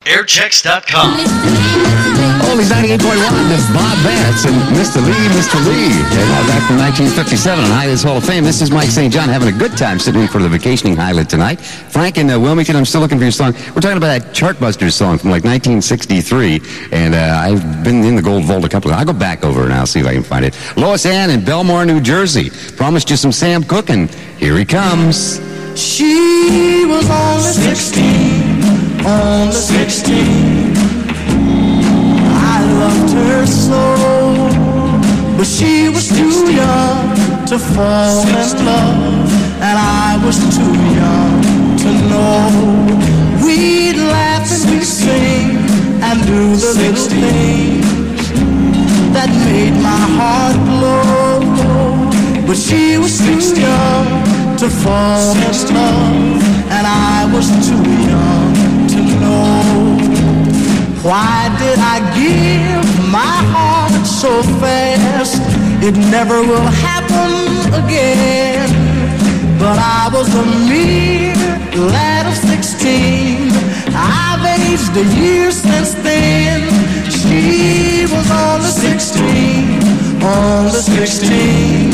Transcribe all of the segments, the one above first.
Airchecks.com. Oldies 98.1, that's Bob Vance and Mr. Lee, Mr. Lee. Back from 1957 on Highlands Hall of Fame. This is Mike St. John having a good time sitting in for the vacationing Highland tonight. Frank in Wilmington, I'm still looking for your song. We're talking about that Chartbusters song from like 1963, and I've been in the Gold Vault a couple of times. I'll go back over and I'll see if I can find it. Lois Ann in Belmore, New Jersey. Promised you some Sam Cooke, and here he comes. She was on the 16, on the 16. I loved her so, but she was too young to fall in love, and I was too young to know. We'd laugh and we'd sing and do the little things that made my heart glow, but she was too young to fall in love, and I was too young to know. Why did I give my heart so fast? It never will happen again. But I was a mere lad of 16. I've aged a year since then. She was on the 16, on the 16,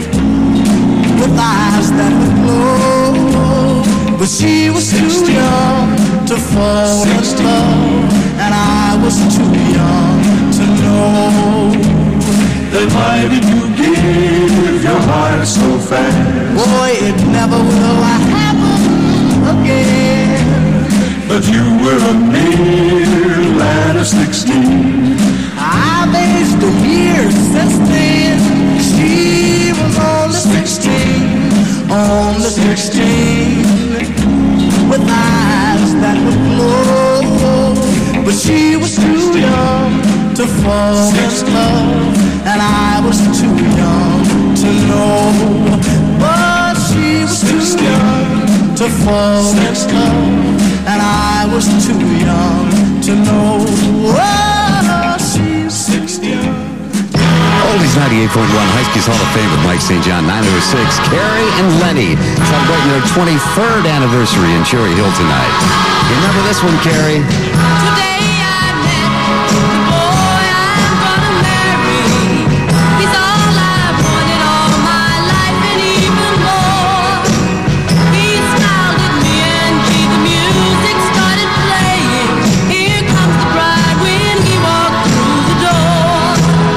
with eyes that would glow, but she was too young to fall in love, and I was too young to know. Then why did you give your heart so fast? Boy, it never will happen again. But you were a mere lad of 16. I've aged a year since then. She was on the 16, on the 16, with eyes that would glow, but she was too young to fall in love, and I was too young to know. But she was too young to fall in love, and I was too young to know. Oh, she's 16. Oldies 98.1, Huskies Hall of Fame with Mike St. John, 906. Carrie and Lenny celebrating their 23rd anniversary in Cherry Hill tonight. You remember this one, Carrie? Today I met the boy I'm gonna marry. He's all I've wanted all my life and even more. He smiled at me and gee, the music started playing. Here comes the bride when he walked through the door.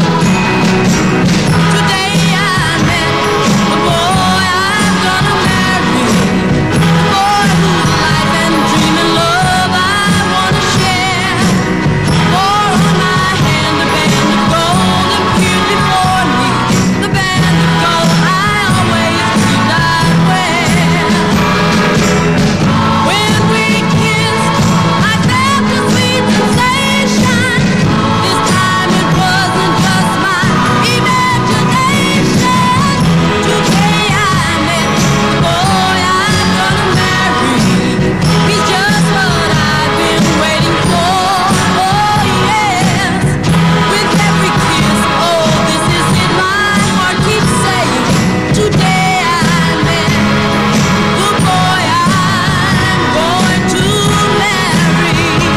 Today I met the boy I'm gonna marry. The boy whose life and dream and love I wanna share. For on my hand a band of gold appeared before me. The band of gold I always dreamed I'd wear. When we kissed, I felt a sweet sensation. This time it wasn't just my imagination. Today I met the boy I'm gonna marry. He's just what I've been waiting for. Oh yes, with every kiss, oh this is it. My heart keeps saying. Today I met the boy I'm going to marry.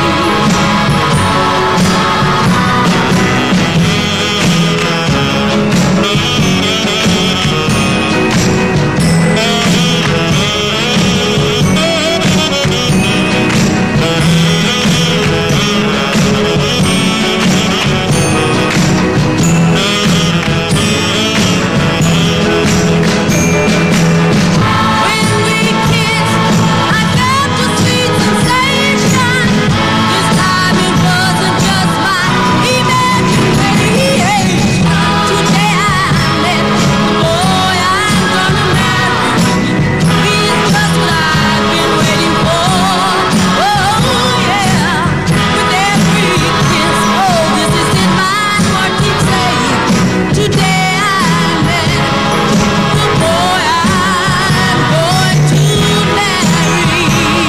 When we kissed, I felt a sweet sensation. This time it wasn't just my imagination. Today I met the boy I'm gonna marry. He's just what I've been waiting for. Oh yeah, with every kiss, oh this is it. My heart keeps saying. Today I met the boy I'm going to marry.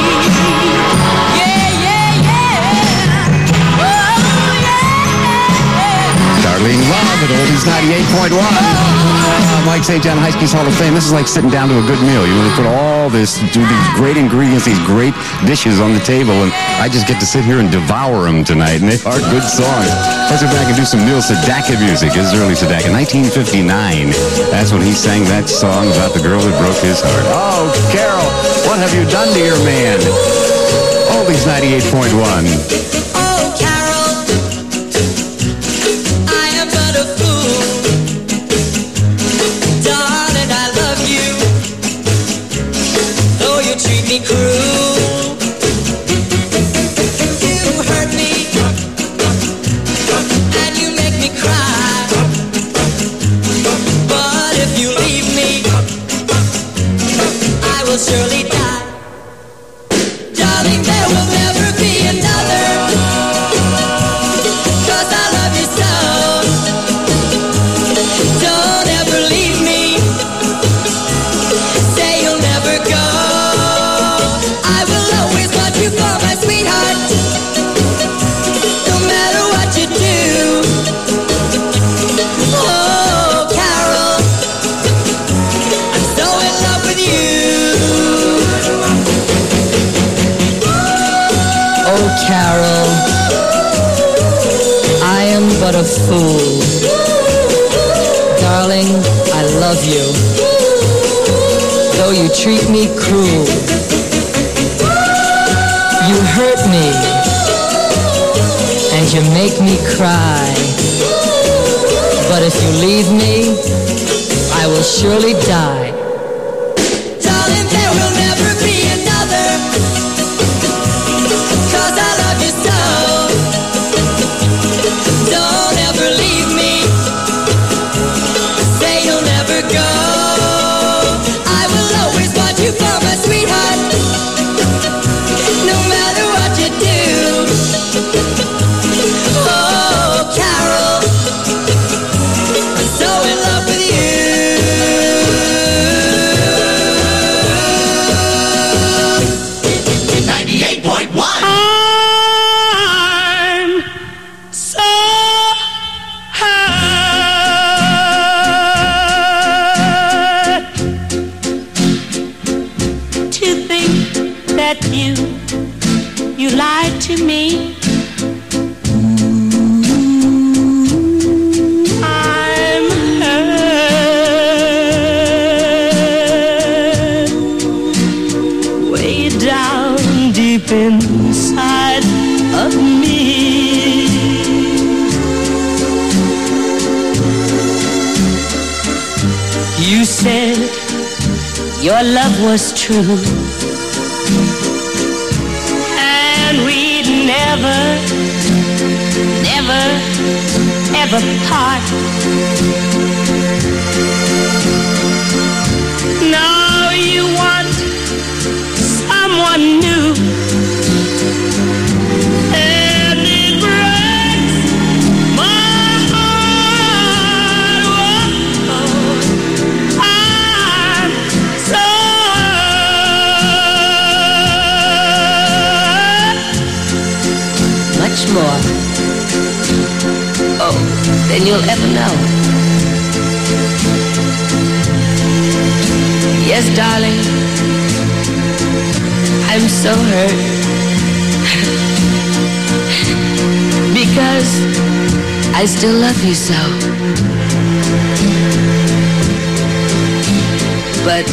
Yeah, yeah, yeah. Oh, yeah. Darlene Love at Oldies 98.1. Mike St. John High School's Hall of Fame. This is like sitting down to a good meal. You know, they put all this, do these great ingredients, these great dishes on the table, and I just get to sit here and devour them tonight, and they are good songs. Let's go back and do some Neil Sedaka music. This is early Sedaka. 1959. That's when he sang that song about the girl that broke his heart. Oh, Carol, what have you done to your man? Oldies 98.1. Oh, Carol, I am but a fool. Darling, I love you, though you treat me cruel. You hurt me, and you make me cry. But if you leave me, I will surely die. Darling, there will never be another, 'cause I love you so. Don't ever leave me, say you'll never go. I will always want you for my sweetheart, no matter what you do. Oh, Carol, I'm so in love with you. Oh, Carol, I am but a fool. Darling, I love you, though you treat me cruel. You hurt me, and you make me cry. But if you leave me, I will surely die. Darling, there will never be another, 'cause I love you so. Don't ever leave me, say you'll never go. I will always want you for my sweetheart, no matter what you do. Oh, Carol, I'm so in love with you. You lied to me. I'm hurt way down deep inside of me. You said your love was true, we'd never, never, ever part. Now you want someone new, and it breaks my heart. Oh, I'm so much more, oh, than you'll ever know. Yes, darling, I'm so hurt because I still love you so. But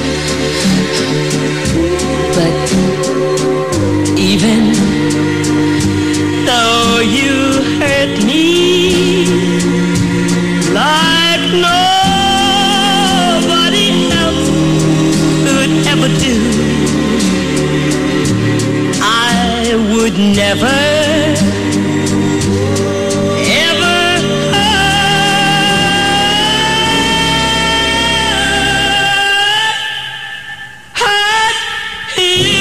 even though you hurt me like nobody else could ever do, I would never, ever hurt you.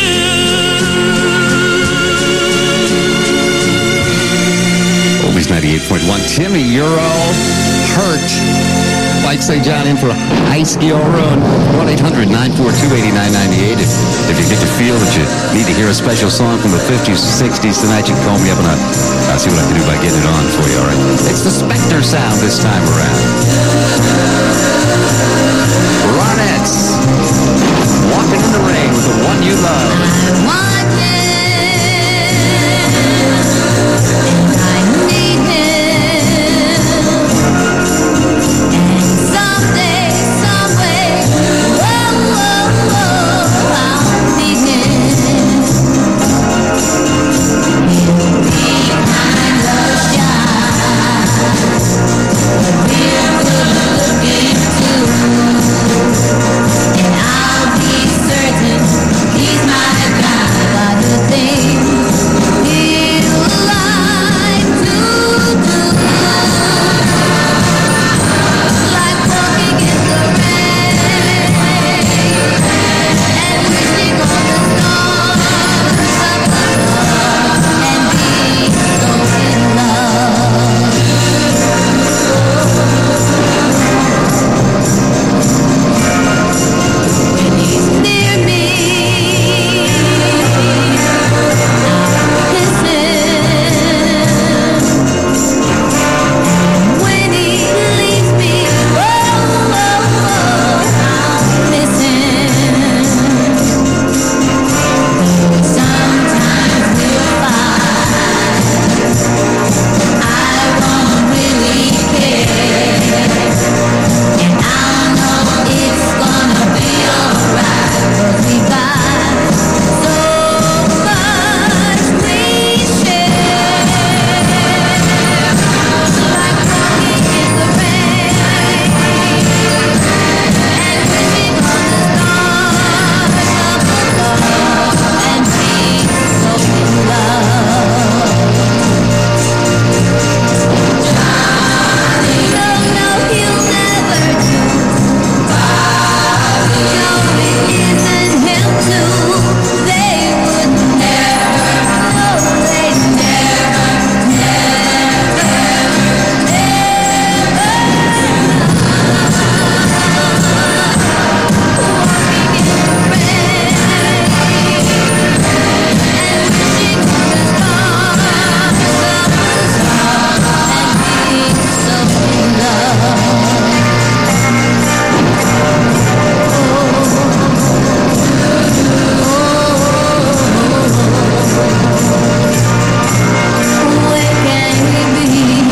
Oldies 98.1. Timmy, you're all hurt. Mike St. John in for a high skill run. 1-800-942-8998. If you get to feel that you need to hear a special song from the 50s, 60s tonight, you can call me up and I'll see what I can do by getting it on for you, all right? It's the Spectre sound this time around. Ronettes. Walking in the rain with the one you love. I want him, and I need him, and someday, someway, I'll meet him. He'll be kind of shy, but we're good looking too, and I'll be certain he's my guy. Got the things he'll like to do, like walking in the rain and wishing on the stars up above and being so in love. When he's near me, kiss him. When he leaves me, I'll miss him. Sometimes we'll fight. I won't really care, and I'll know it's gonna be alright. 'Cause we got so much we share, like walking in the rain and wishing on the stars up above and being so in love. No, he'll never do. No, it isn't him too. They would never, no, they never, never, never. Walking in the rain and wishing on the stars up above and being so in love. Where can he be?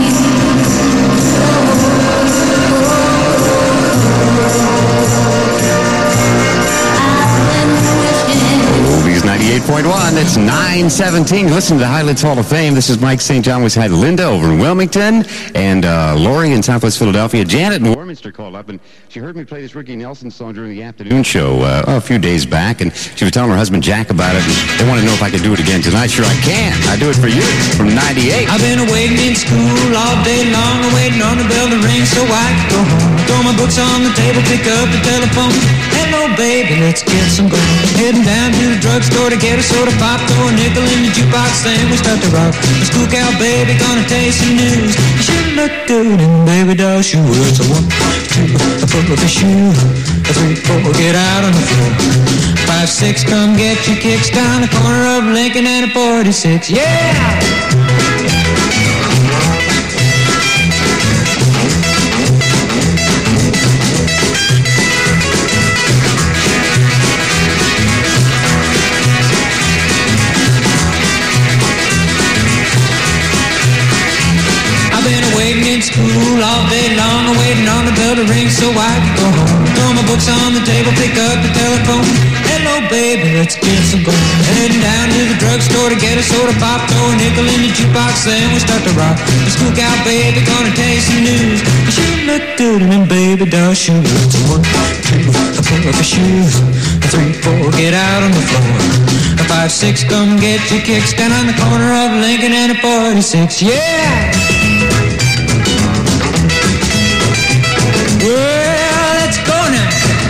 I've been wishing. Oldies 98.1. It's 9:17. Listen to the Highlights Hall of Fame. This is Mike St. John. We had Linda over in Wilmington and Lori in Southwest Philadelphia. Janet in Warminster called up, and she heard me play this Ricky Nelson song during the afternoon show a few days back, and she was telling her husband Jack about it, and they want to know if I could do it again tonight. Sure I can. I do it for you from 98. I've been waiting in school all day long, waiting on the bell to ring so I can go home. Throw my books on the table, pick up the telephone. Hello, baby, let's get some gold. Heading down to the drugstore to get a soda pop, throw a nickel in the jukebox, then we start to rock. The school cow, baby, gonna taste some news. You should look good in baby doll shoes. So 1, 2, I pull up the shoe. 3, 4, get out on the floor. 5, 6, come get your kicks down the corner of Lincoln and a 46. Yeah! I've been waiting in school all day long, waiting on the bell to ring so I can go home. Throw my books on the table, pick up the telephone. Hello, baby, let's get some gold. Heading down to the drugstore to get a soda pop, throw a nickel in the jukebox, then we start to rock. The school cow, baby, gonna taste some news. You should look good in them baby doll shoes. 1, 2, I pull up the shoes. 3, 4, get out on the floor. 5, 6, come get your kicks down on the corner of Lincoln and a 46. Yeah! Well, let's go now.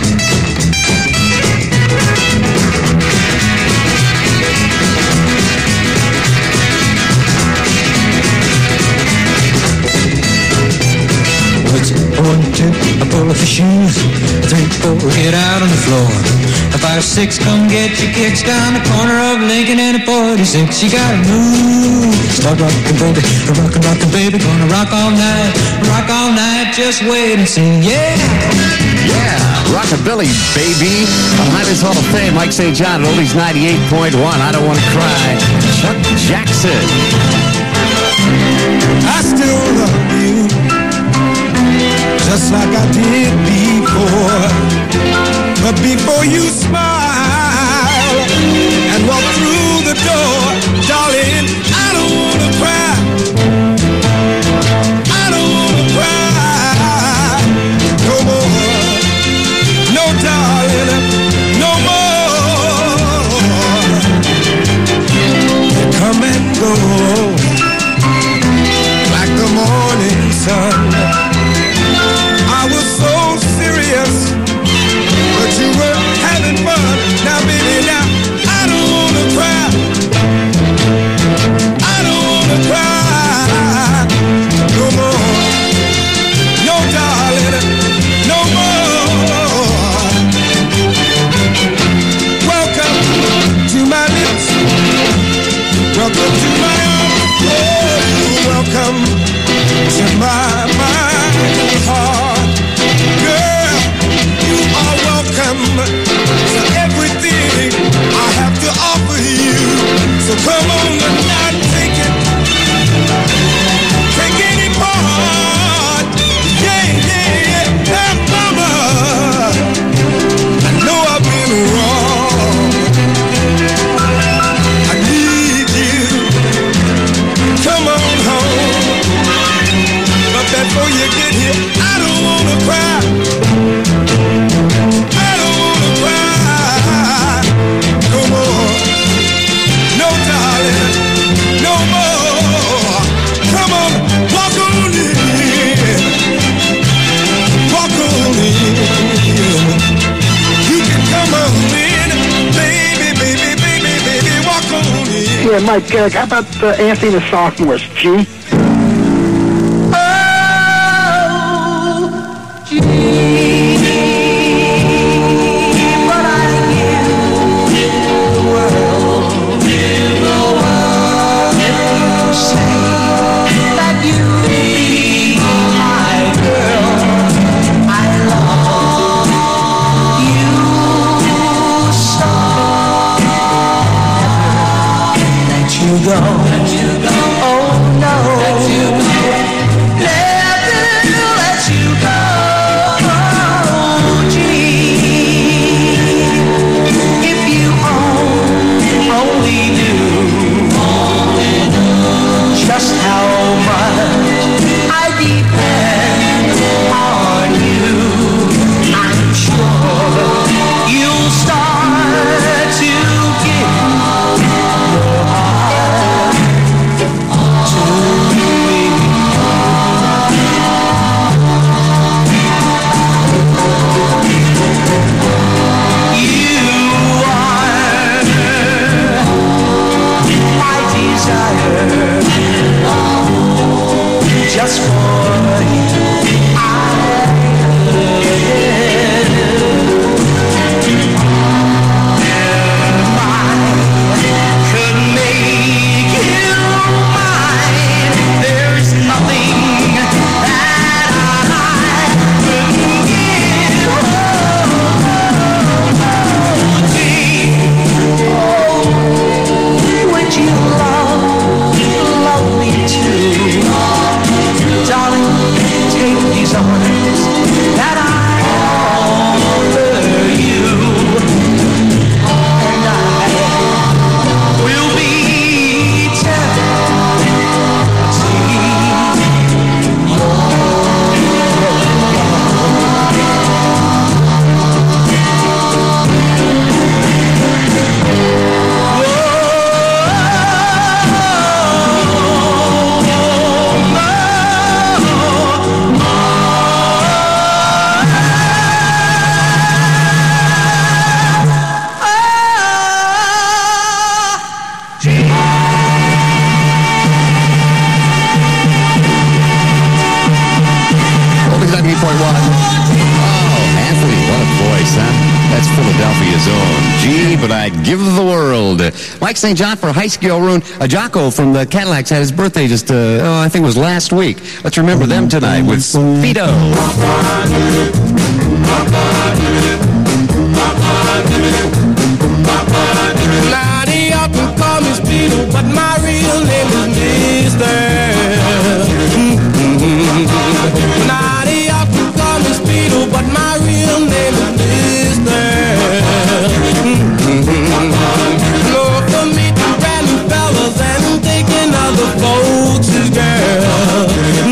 It's 1, 2, I pull off your shoes. 3, 4, get out on the floor. 5, 6, come get your kicks down the corner of Lincoln and a 46. You gotta move, start rockin', baby, rockin', baby, gonna rock all night, just wait and see, yeah. Yeah, rockabilly, baby. On Highlands Hall of Fame, Mike St. John at Oldies 98.1. I don't want to cry. Chuck Jackson. I still love you, just like I did before. But before you smile and walk through the door, darling, I don't want to cry. I don't want to cry no more. No, darling, no more. They come and go like the morning sun. I was so serious, but you were having fun. Now, baby, now I don't wanna cry. I don't wanna cry no more. No, darling, no more. Welcome to my lips. Welcome to my arms. Oh, welcome to my heart. Girl, you are welcome to everything I have to offer you. So come on and not take it. Take any part. Yeah, yeah, yeah. Now, mama, I know I've been wrong. I need you. Come on home. But before you get here, I don't wanna cry. I don't wanna cry no more. No, darling, no more. Come on, walk on in. Walk on in. You can come on in, baby, baby, baby, baby, walk on in. Yeah, Mike, how about Anthony the Sophomores? G? Philadelphia's own. Gee, but I'd give the world. Mike St. John for High School Room. Jocko from the Cadillacs had his birthday just, I think it was last week. Let's remember them tonight with Speedo. Now they often call me Speedo, but my real name is Mister. Now they often call me Speedo, but my real name is Mister. Lord, for meeting brand new fellas and taking other folks' girl.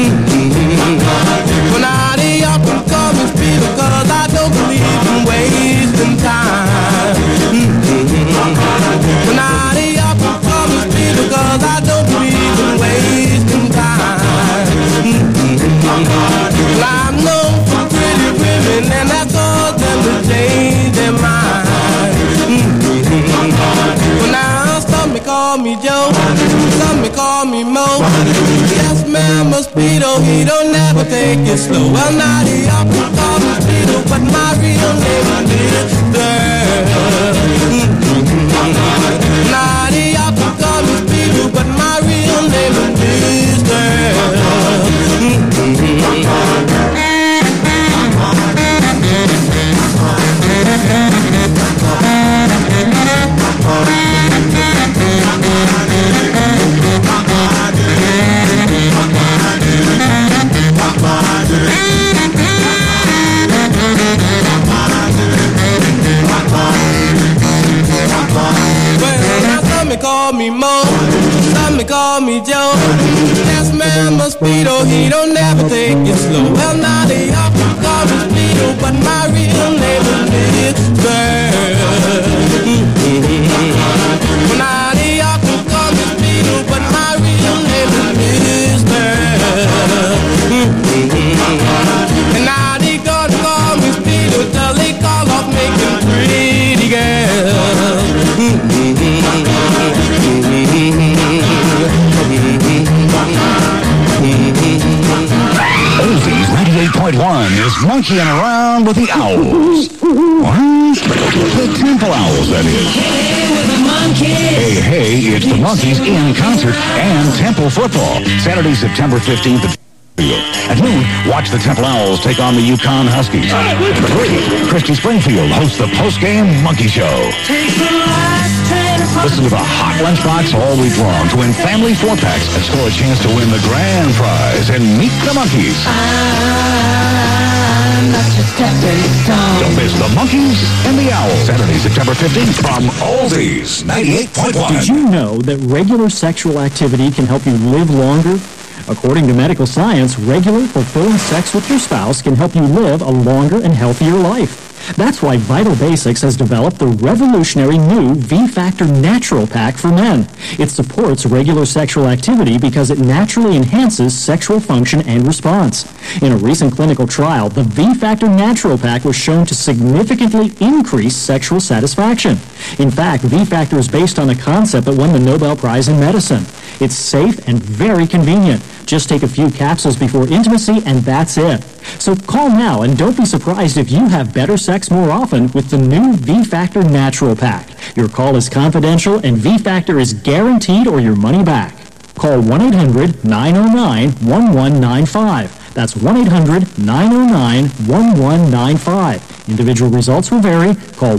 Well, now they often call me Speedo, 'cause I don't believe in wasting time. Well, now they often call me Speedo, 'cause I don't believe in wasting time. Well, I'm known for pretty women, and that caused them to change their mind. Well, now some may call me Joe, some may call me Mo. Yes, man, my Speedo, he don't never take it slow. Well, now they often call me Speedo, but my real name is Mister. Now they often call me Speedo, but my real name is Mister. Some may call me Mo, some may call me Joe. Yes, man, my Speedo, he don't never take it slow. Well, now they often call me Speedo, but my real name is Mister. Well, now they often call me Speedo, but my real name is Mister. And now they gonna call me Speedo till they call off making pretty girls. Oldies 98.1 is monkeying around with the Owls. What? The Temple Owls, that is. Hey, it's the Monkeys in concert and Temple football. Saturday, September 15th at At noon, watch the Temple Owls take on the Yukon Huskies. At 3, Christy Springfield hosts the post-game Monkey Show. Listen to the Hot Lunchbox all week long to win family 4-packs and score a chance to win the grand prize and meet the Monkeys. Don't miss the Monkeys and the Owls. Saturday, September 15th from Oldies 98.1. Did you know that regular sexual activity can help you live longer? According to medical science, regular, fulfilling sex with your spouse can help you live a longer and healthier life. That's why Vital Basics has developed the revolutionary new V-Factor Natural Pack for men. It supports regular sexual activity because it naturally enhances sexual function and response. In a recent clinical trial, the V-Factor Natural Pack was shown to significantly increase sexual satisfaction. In fact, V-Factor is based on a concept that won the Nobel Prize in Medicine. It's safe and very convenient. Just take a few capsules before intimacy and that's it. So call now and don't be surprised if you have better sex more often with the new V-Factor Natural Pack. Your call is confidential and V-Factor is guaranteed or your money back. Call 1-800-909-1195. That's 1-800-909-1195. Individual results will vary. Call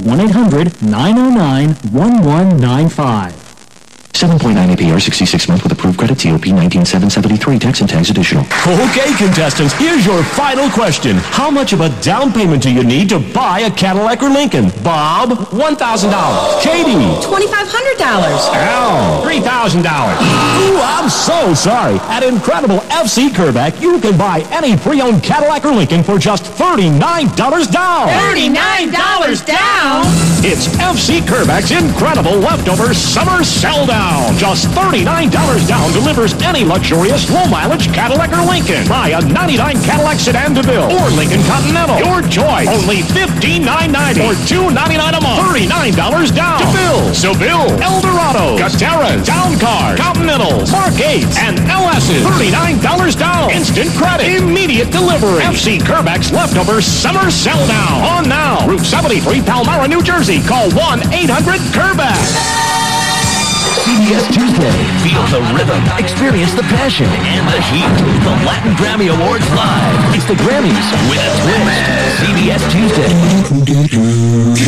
1-800-909-1195. 7.9 APR, 66 month with approved credit, TOP 19773, tax and tags additional. Okay, contestants, here's your final question. How much of a down payment do you need to buy a Cadillac or Lincoln? Bob? $1,000. Katie? $2,500. Al? $3,000. Ooh, I'm so sorry. At Incredible FC Kerbeck, you can buy any pre-owned Cadillac or Lincoln for just $39 down. $39 down? It's FC Kerbeck's incredible leftover summer sell down. Just $39 down delivers any luxurious low-mileage Cadillac or Lincoln. Buy a '99 Cadillac Sedan DeVille or Lincoln Continental. Your choice. Only $15,990 or $299 a month. $39 down. DeVille, Seville, Eldorado, Cateras, Town Car, Continentals, Mark 8s, and LS's. $39 down. Instant credit. Immediate delivery. FC Kerbeck's leftover summer sell down. On now. Route 73, Palmyra, New Jersey. Call 1-800-KERBECK. CBS Tuesday. Feel the rhythm, experience the passion, and the heat. The Latin Grammy Awards live. It's the Grammys with a twist. CBS Tuesday.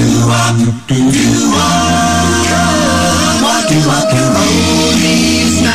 Oldies